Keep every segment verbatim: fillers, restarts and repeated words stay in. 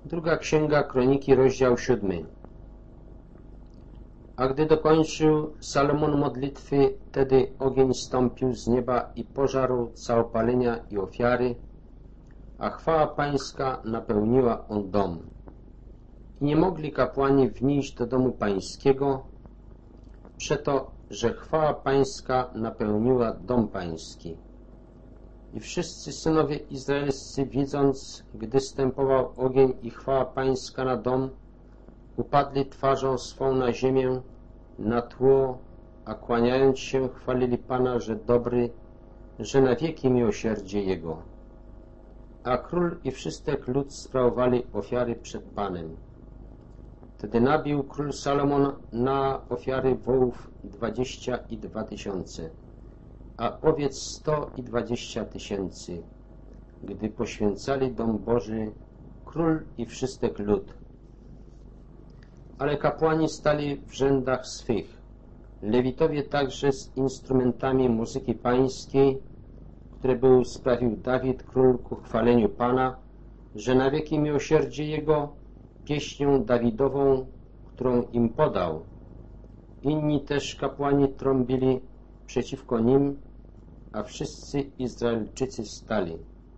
Druga Księga Kroniki, rozdział siódmy. A gdy dokończył Salomon modlitwy, wtedy ogień zstąpił z nieba i pożarł całopalenia i ofiary, a chwała pańska napełniła on dom. I nie mogli kapłani wnieść do domu pańskiego, przeto, że chwała pańska napełniła dom pański. I wszyscy synowie izraelscy, widząc, gdy stępował ogień i chwała pańska na dom, upadli twarzą swą na ziemię, na tło, a kłaniając się chwalili Pana, że dobry, że na wieki miłosierdzie Jego. A król i wszystek lud sprawowali ofiary przed Panem. Wtedy nabił król Salomon na ofiary wołów dwadzieścia i dwa tysiące, a owiec sto i dwadzieścia tysięcy, gdy poświęcali dom Boży król i wszystek lud. Ale kapłani stali w rzędach swych, lewitowie także z instrumentami muzyki pańskiej, które był sprawił Dawid król ku chwaleniu Pana, że na wieki miłosierdzie Jego, pieśnią Dawidową, którą im podał. Inni też kapłani trąbili przeciwko nim, a wszyscy Izraelczycy stali.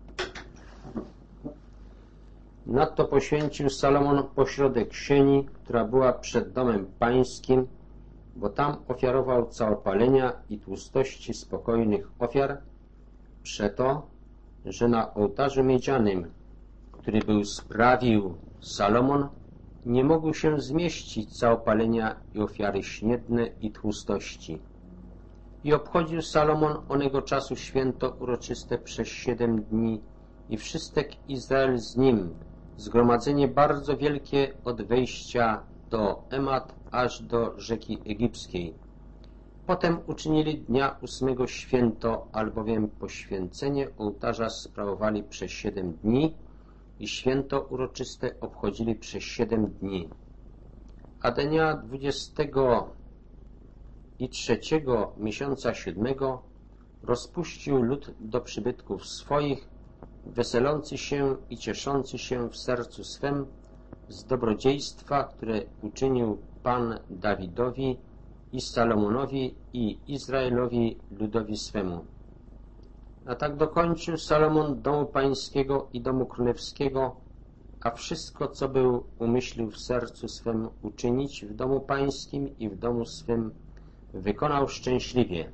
Nadto poświęcił Salomon pośrodek sieni, która była przed domem pańskim, bo tam ofiarował całopalenia i tłustości spokojnych ofiar, przeto, że na ołtarzu miedzianym, który był sprawił Salomon, nie mogły się zmieścić całopalenia i ofiary śniedne i tłustości. I obchodził Salomon onego czasu święto uroczyste przez siedem dni i wszystek Izrael z nim, zgromadzenie bardzo wielkie od wejścia do Emat aż do rzeki egipskiej. Potem uczynili dnia ósmego święto, albowiem poświęcenie ołtarza sprawowali przez siedem dni i święto uroczyste obchodzili przez siedem dni. A dnia dwudziestego i trzeciego miesiąca siódmego rozpuścił lud do przybytków swoich, weselący się i cieszący się w sercu swem z dobrodziejstwa, które uczynił Pan Dawidowi i Salomonowi i Izraelowi ludowi swemu. A tak dokończył Salomon domu pańskiego i domu królewskiego, a wszystko, co był umyślił w sercu swem uczynić w domu pańskim i w domu swym, wykonał szczęśliwie.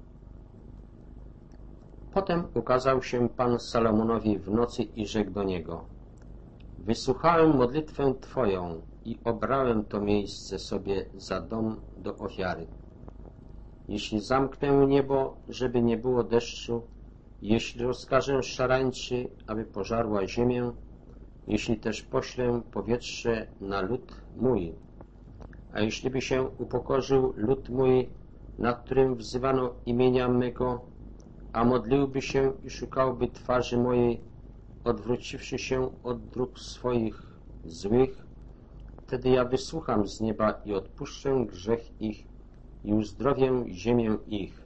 Potem ukazał się Pan Salomonowi w nocy i rzekł do niego: wysłuchałem modlitwę Twoją i obrałem to miejsce sobie za dom do ofiary. Jeśli zamknę niebo, żeby nie było deszczu, jeśli rozkażę szarańczy, aby pożarła ziemię, jeśli też poślę powietrze na lud mój, a jeśli by się upokorzył lud mój, nad którym wzywano imienia mego, a modliłby się i szukałby twarzy mojej, odwróciwszy się od dróg swoich złych, wtedy ja wysłucham z nieba i odpuszczę grzech ich i uzdrowię ziemię ich.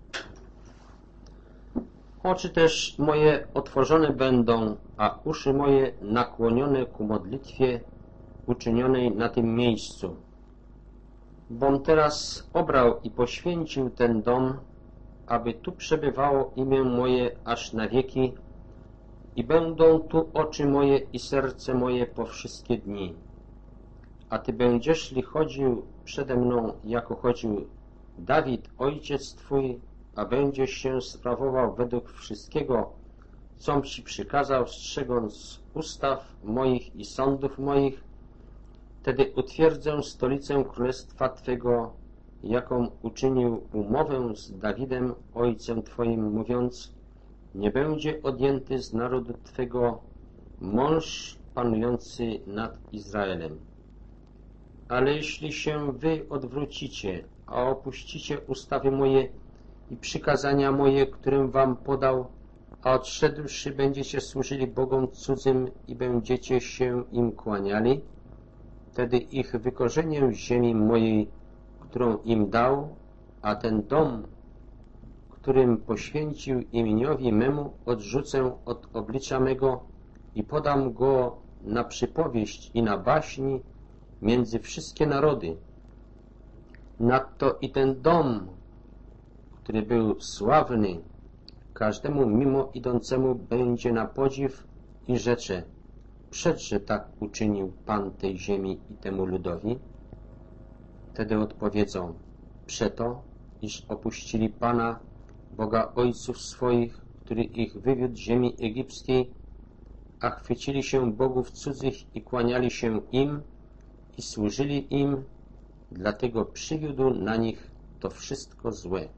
Oczy też moje otworzone będą, a uszy moje nakłonione ku modlitwie uczynionej na tym miejscu. Bom teraz obrał i poświęcił ten dom, aby tu przebywało imię moje aż na wieki i będą tu oczy moje i serce moje po wszystkie dni. A Ty będziesz li chodził przede mną, jako chodził Dawid, ojciec Twój, a będziesz się sprawował według wszystkiego, com Ci przykazał, strzegąc ustaw moich i sądów moich, wtedy utwierdzę stolicę królestwa Twego, jaką uczynił umowę z Dawidem, ojcem Twoim, mówiąc: nie będzie odjęty z narodu Twego mąż panujący nad Izraelem. Ale jeśli się Wy odwrócicie, a opuścicie ustawy moje i przykazania moje, którym Wam podał, a odszedłszy będziecie służyli bogom cudzym i będziecie się im kłaniali, wtedy ich wykorzenię z ziemi mojej, którą im dał, a ten dom, którym poświęcił imieniowi memu, odrzucę od oblicza mego i podam go na przypowieść i na baśni między wszystkie narody. Nadto i ten dom, który był sławny, każdemu mimo idącemu będzie na podziw i rzecze: przedże tak uczynił Pan tej ziemi i temu ludowi? Wtedy odpowiedzą: przeto, iż opuścili Pana, Boga ojców swoich, który ich wywiódł z ziemi egipskiej, a chwycili się bogów cudzych i kłaniali się im i służyli im, dlatego przywiódł na nich to wszystko złe.